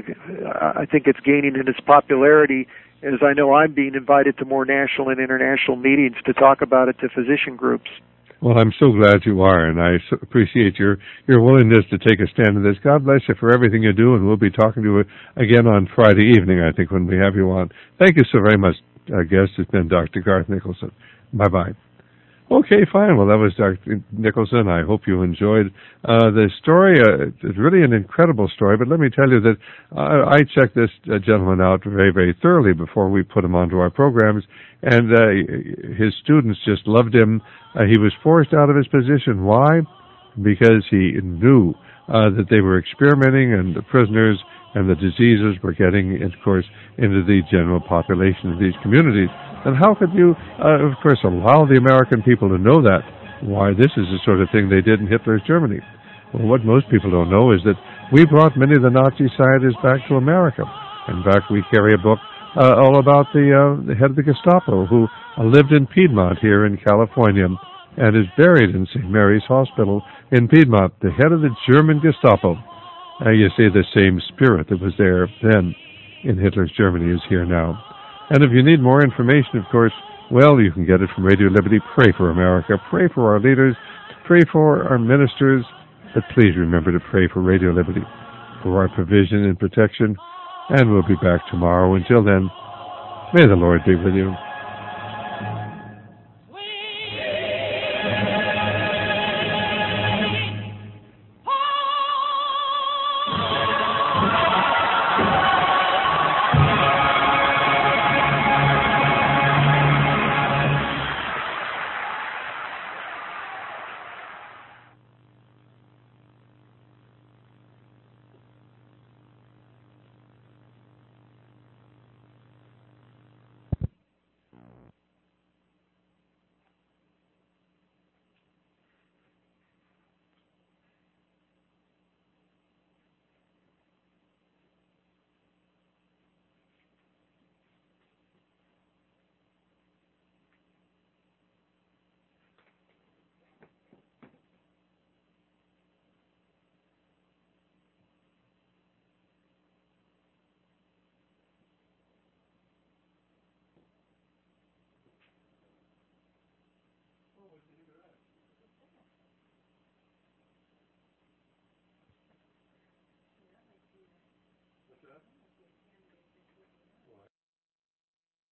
I think it's gaining in its popularity, as I know I'm being invited to more national and international meetings to talk about it to physician groups. Well, I'm so glad you are, and I so appreciate your, your willingness to take a stand in this. God bless you for everything you do, and we'll be talking to you again on Friday evening, I think, when we have you on. Thank you so very mumuch, our guest has been Doctor Garth Nicholson. Bye-bye. Okay, fine. Well, that was Doctor Nicholson. I hope you enjoyed uh, the story. Uh, it's really an incredible story, but let me tell you that uh, I checked this uh, gentleman out very, very thoroughly before we put him onto our programs, and uh, his students just loved him. Uh, he was forced out of his position. Why? Because he knew uh, that they were experimenting, and the prisoners and the diseases were getting, of course, into the general population of these communities. And how could you, uh, of course, allow the American people to know that? Why, this is the sort of thing they did in Hitler's Germany. Well, what most people don't know is that we brought many of the Nazi scientists back to America. In fact, we carry a book uh, all about the, uh, the head of the Gestapo, who uh, lived in Piedmont here in California and is buried in Saint Mary's Hospital in Piedmont, the head of the German Gestapo. Uh, you see, the same spirit that was there then in Hitler's Germany is here now. And if you need more information, of course, well, you can get it from Radio Liberty. Pray for America. Pray for our leaders. Pray for our ministers. But please remember to pray for Radio Liberty, for our provision and protection. And we'll be back tomorrow. Until then, may the Lord be with you.